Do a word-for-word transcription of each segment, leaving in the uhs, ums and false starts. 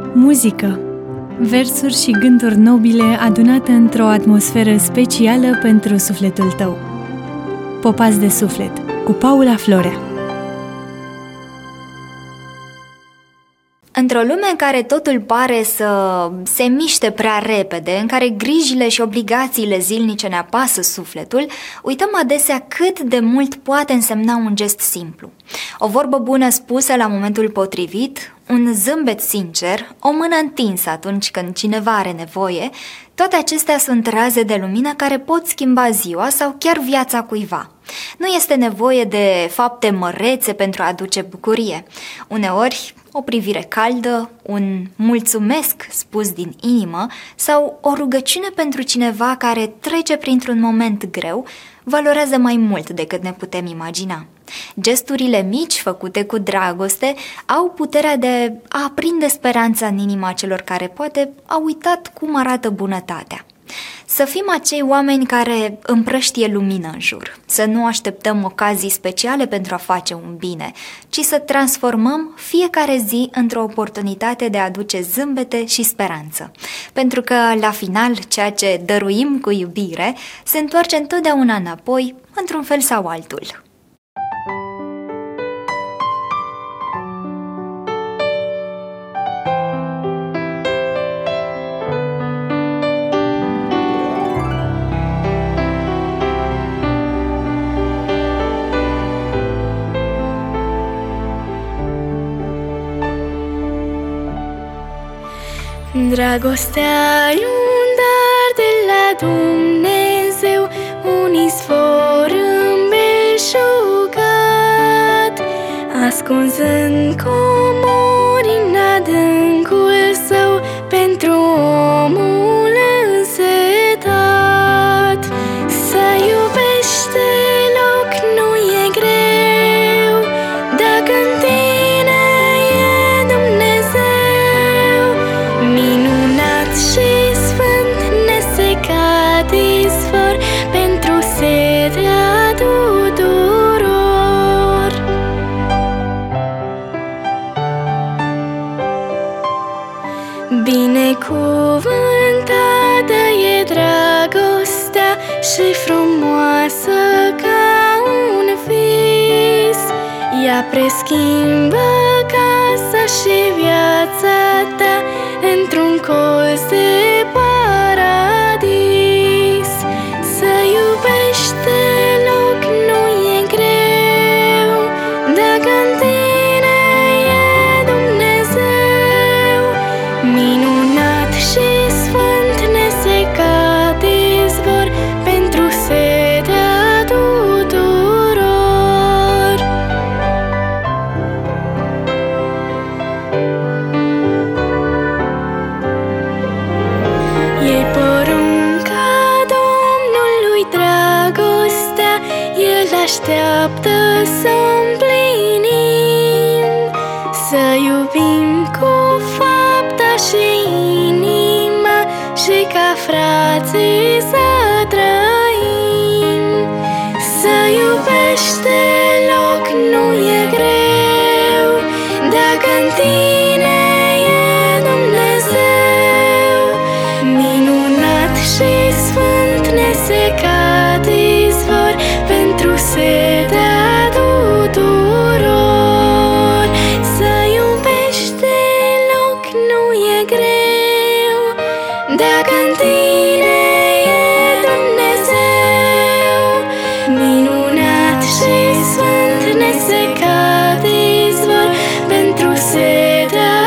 Muzică, versuri și gânduri nobile adunate într-o atmosferă specială pentru sufletul tău. Popați de suflet, cu Paula Florea. Într-o lume în care totul pare să se miște prea repede, în care grijile și obligațiile zilnice ne apasă sufletul, uităm adesea cât de mult poate însemna un gest simplu. O vorbă bună spusă la momentul potrivit, un zâmbet sincer, o mână întinsă atunci când cineva are nevoie, toate acestea sunt raze de lumină care pot schimba ziua sau chiar viața cuiva. Nu este nevoie de fapte mărețe pentru a aduce bucurie. Uneori, o privire caldă, un mulțumesc spus din inimă sau o rugăciune pentru cineva care trece printr-un moment greu valorează mai mult decât ne putem imagina. Gesturile mici făcute cu dragoste au puterea de a aprinde speranța în inima celor care poate au uitat cum arată bunătatea. Să fim acei oameni care împrăștie lumină în jur, să nu așteptăm ocazii speciale pentru a face un bine, ci să transformăm fiecare zi într-o oportunitate de a aduce zâmbete și speranță. Pentru că, la final, ceea ce dăruim cu iubire se întoarce întotdeauna înapoi, într-un fel sau altul. Dragostea e un dar de la Dumnezeu, un izvor îmbelșugat, ascuns în comori în adâncul său, pentru omul însetat. Să iubești deloc nu e greu, dacă în tine e Dumnezeu. Minunat și sfânt, nesecat izvor pentru setea tuturor. Binecuvântată e dragostea și frumoasă ca un vis. Ea preschimbă casa și viața ta într-un colț de paradis. Să iubești deloc nu e greu, dacă în tine e Dumnezeu. Minunat și sfânt, nesecat izvor pentru setea tuturor. E porunca Domnului dragostea, El așteaptă să o împlinim, să iubim cu fapta și inima și ca frații să trăim. Să iubești deloc nu e greu, dacă în tine e Dumnezeu. Minunat și sfânt, nesecat izvor pentru setea tuturor. Să iubești deloc nu e greu, dacă în tine e Dumnezeu. Minunat și sfânt, nesecat izvor pentru setea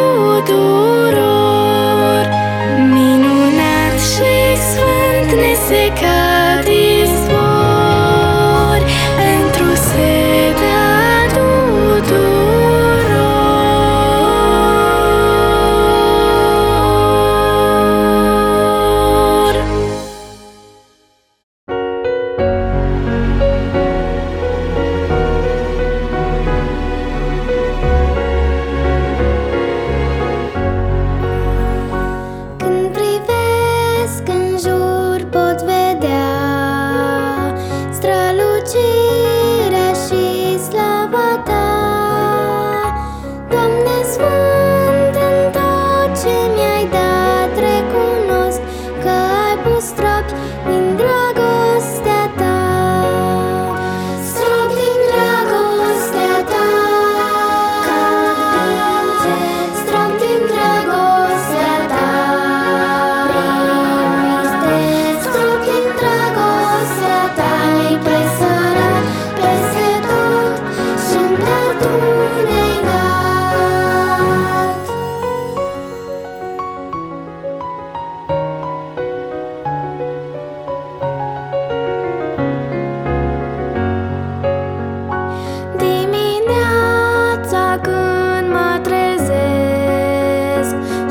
tuturor. Minunat și sfânt, nesecat izvor pentru setea tuturor. Când privesc în jur pot vedea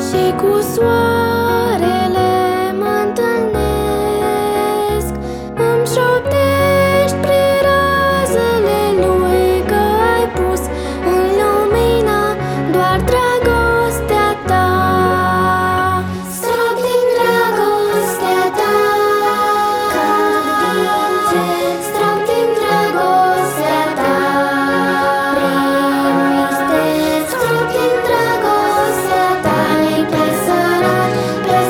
și cu soarele mă întâlnesc. Îmi șoptești prin razele lui că ai pus în lumină doar dragostea ta. Strop din dragostea ta, strop din dragostea ta, strop din dragostea ta, ai presărat, presărat.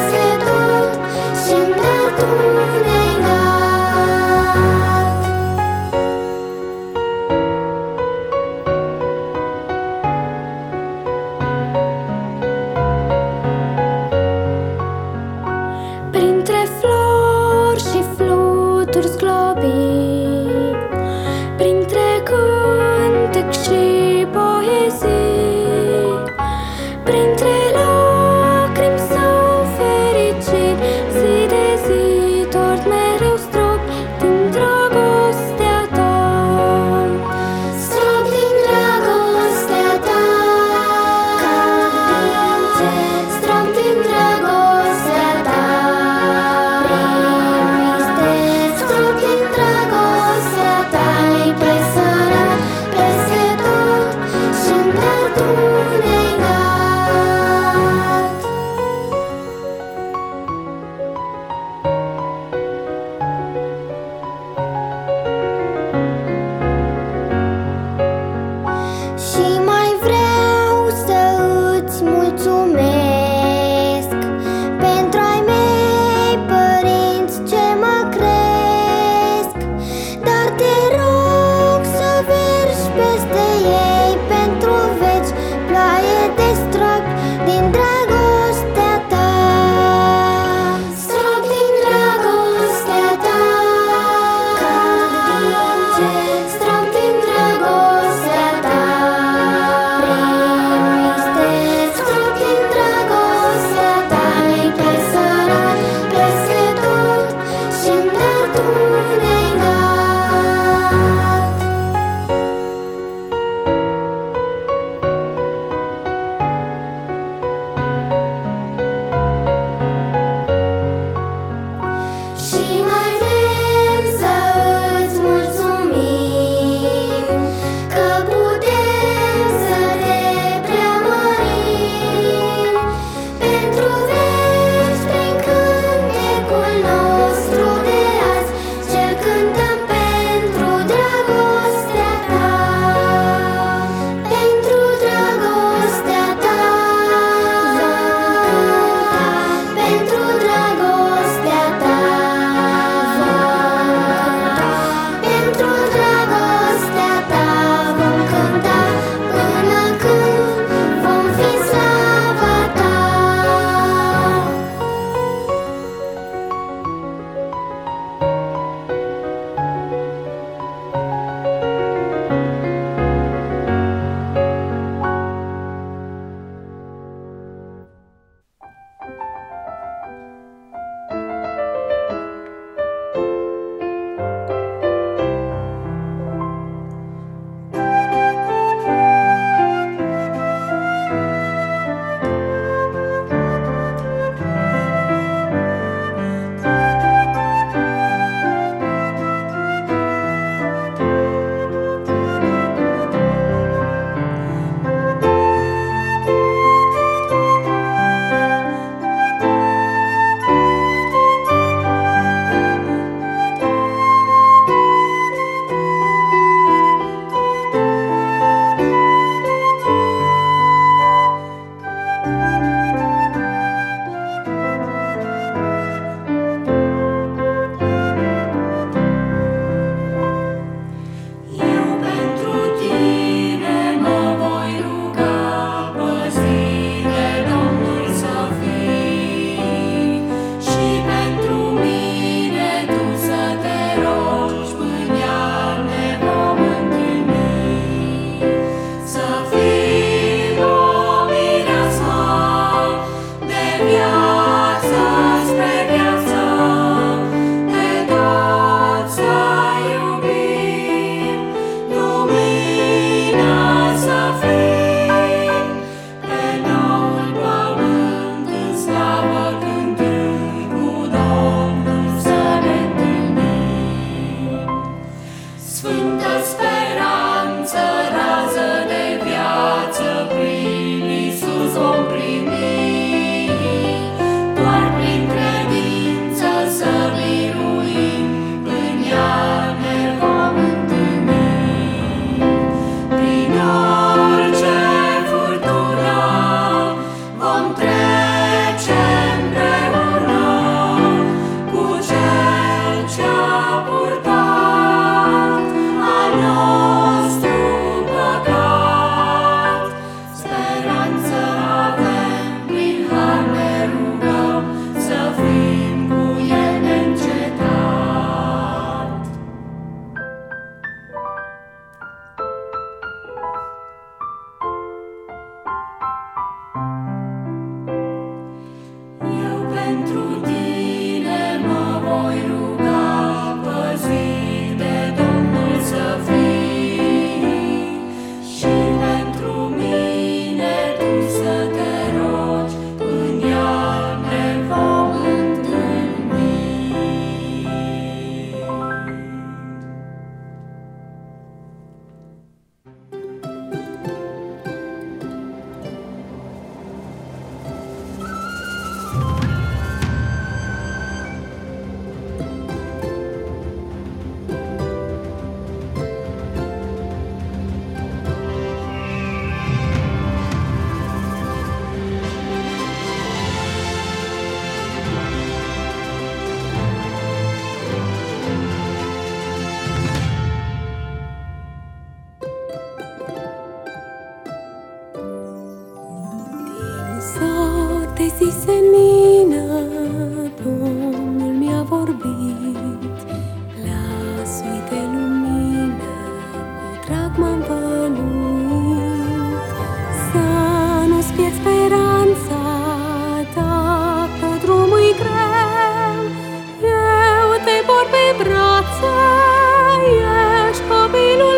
de zi senină, Domnul mi-a vorbit. Las, uite lumină, cu drag m-am văluit. Să nu-ți pierzi speranța, dacă drumul-i greu. Eu te por pe brațe, ești copilul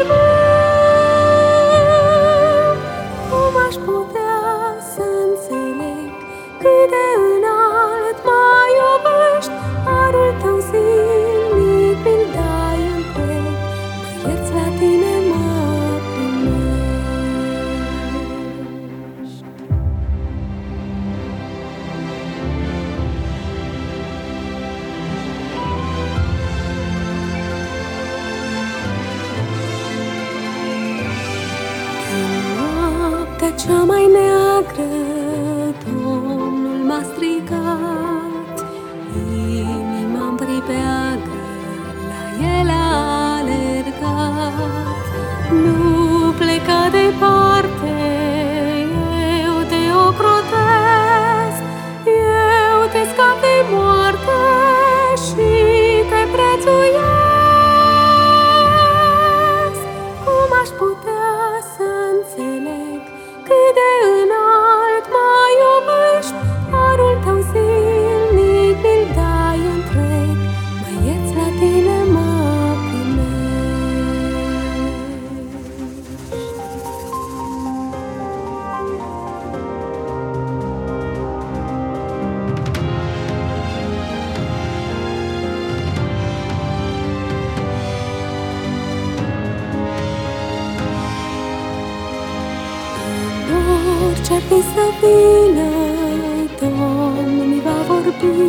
meu. Cum aș putea să înțeleg cât de înalt mă iubești? Harul tău zilnic mi-l dai întreg, mă ierți, la tine mă primești. Din noaptea cea mai neagră, Domnul m-a strigat. Inima-mi pribeagă, la El a alergat. Nu pleca departe, eu te ocrotesc. Eu te scap de moarte și te prețuiesc. Cum aș putea să înțeleg cât de înalt mă iubești? Harul tău zilnic mi-l dai întreg, mă ierți, la tine mă orice-ar fi să vină, Domnul mi va vorbi.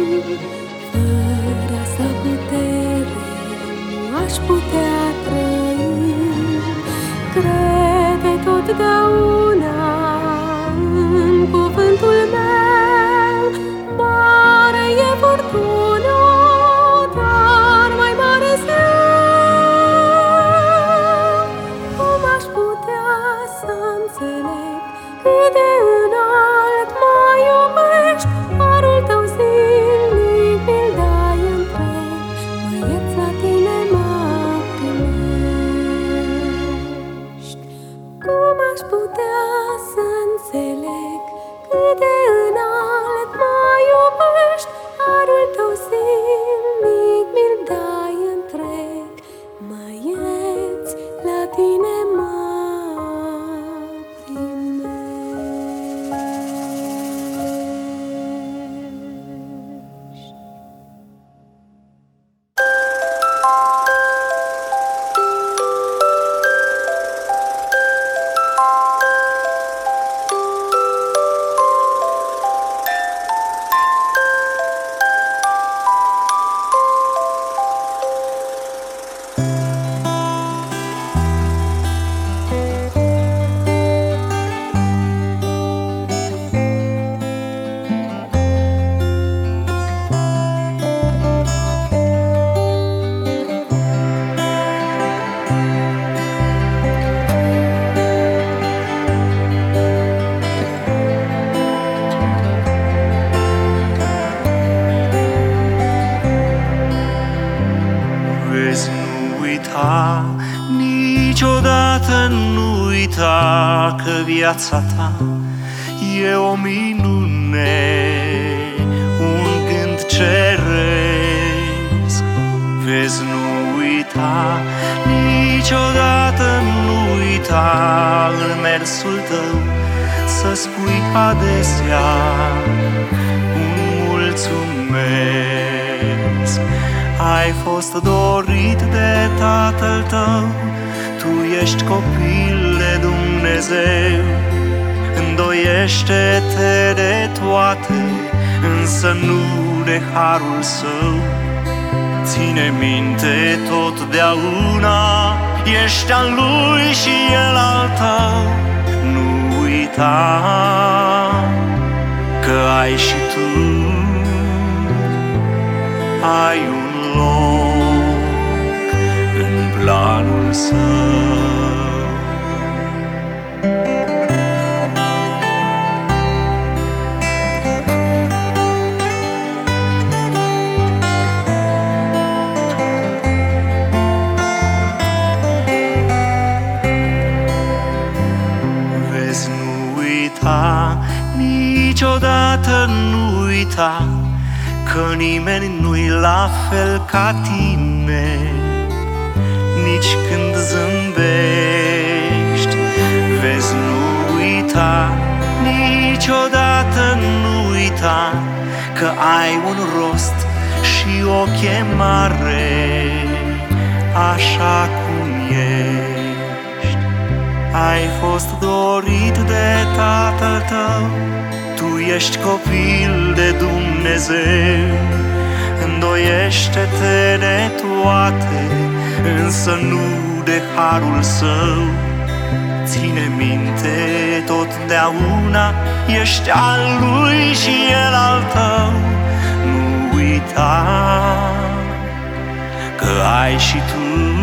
Fără asta putere nu aș putea trăi. Crede totdeauna în cuvântul meu. Mare e furtuna, dar mai mare-s eu. Cum aș putea să înțeleg cât de înalt mă iubești? Harul tău zilnic mi-l dai întreg, mă ierți, la tine mă primești. Cum aș putea să înțeleg cât de înalt mă iubești? Harul tău zilnic mi-l dai întreg, mă ierți, la tine mă Niciodată nu uita că viața ta e o minune, un gând ceresc. Vezi, nu uita, niciodată nu uita în mersul tău să spui adesea un mulțumesc. Ai fost dorit de Tatăl tău, tu ești copil de Dumnezeu. Îndoiește-te de toate, însă nu de harul său. Ține minte totdeauna, ești al lui și el al tău. Nu uita că ai și tu ai un loc în planul său. Niciodată nu uita că nimeni nu-i la fel ca tine. Nici când zâmbești, vezi, nu uita, niciodată nu uita că ai un rost și o chemare așa cum ești. Ai fost dorit de Tatăl tău, tu ești copil de Dumnezeu. Îndoiește-te de toate, însă nu de harul său. Ține minte, totdeauna ești al lui și el al tău. Nu uita că ai și tu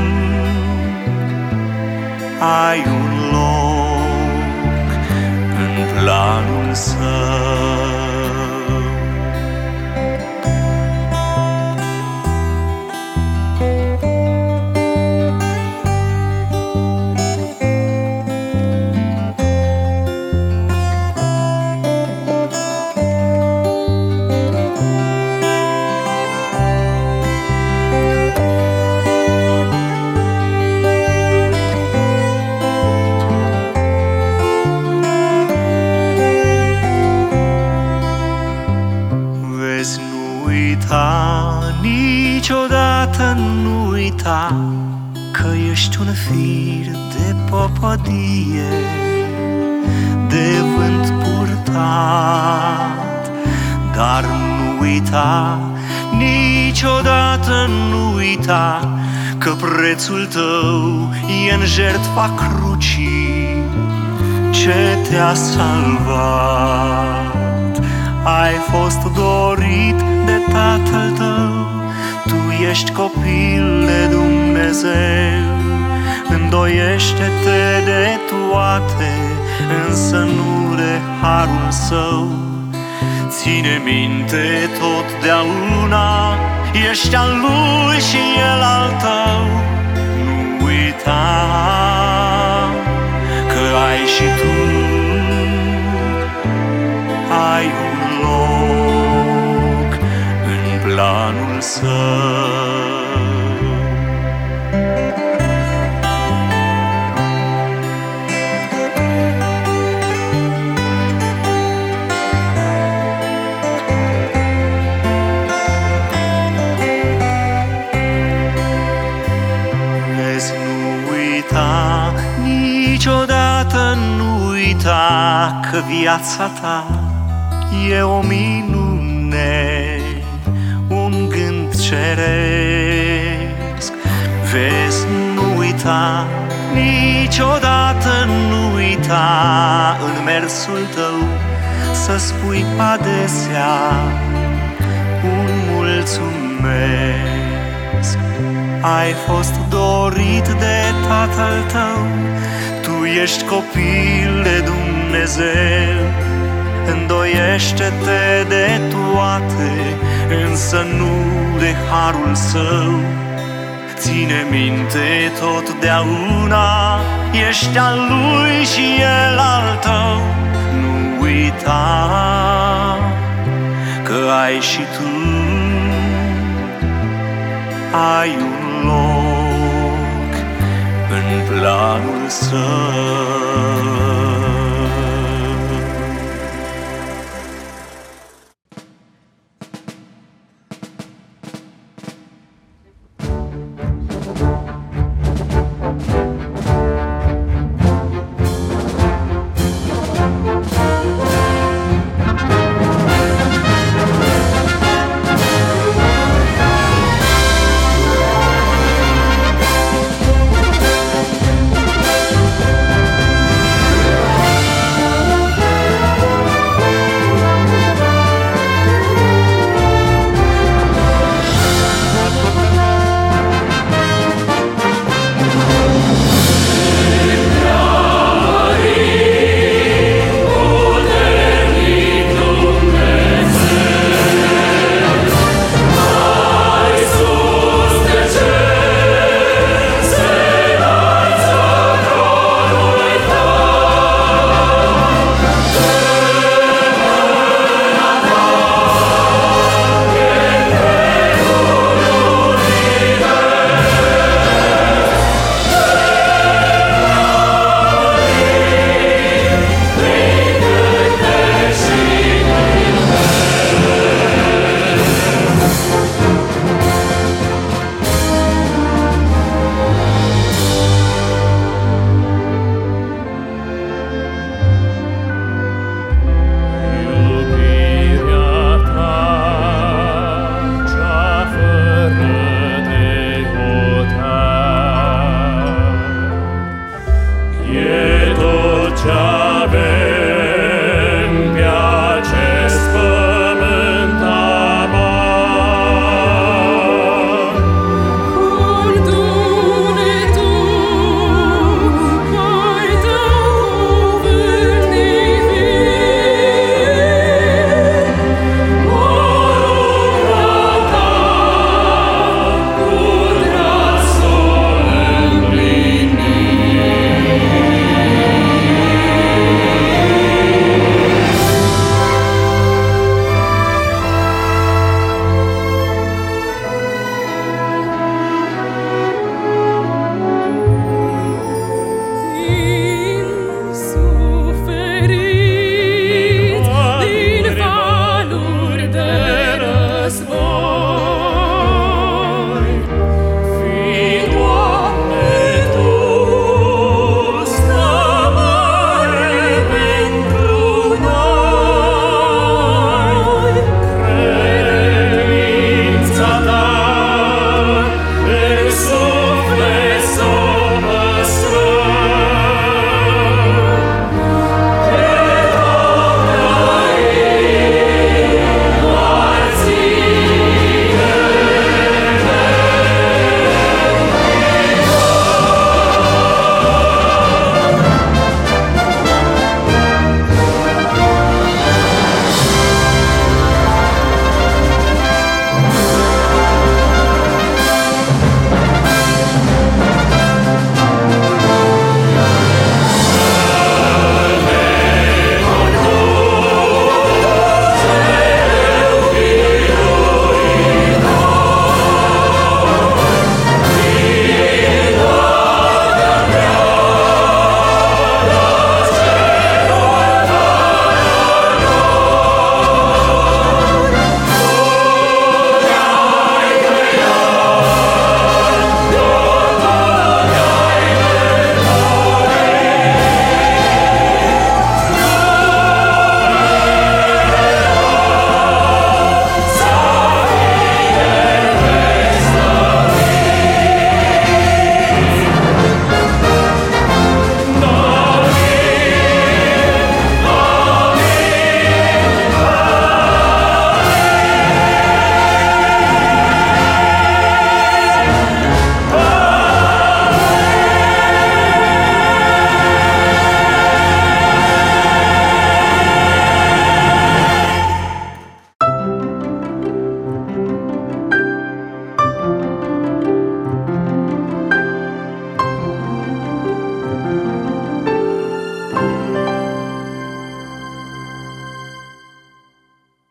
ai un loc în planul său. Niciodată nu uita că ești un fir de păpădie, de vânt purtat. Dar nu uita, niciodată nu uita că prețul tău e în jertfa crucii ce te-a salvat. Ai fost dorit de Tatăl tău, tu ești copil de Dumnezeu. Îndoiește-te de toate, însă nu de harul său. Ține minte, totdeauna ești al lui și el al tău. Nu uita că ai și tu ai un loc în planul său. Vezi, nu uita, niciodată nu uita că viața ta e o minune, un gând ceresc. Vezi, nu uita, niciodată nu uita în mersul tău să spui adesea un mulțumesc. Ai fost dorit de Tatăl tău, tu ești copil de Dumnezeu. Îndoiește-te de toate, însă nu de harul său. Ține minte, totdeauna ești al lui și el al tău. Nu uita că ai și tu ai un loc în planul său.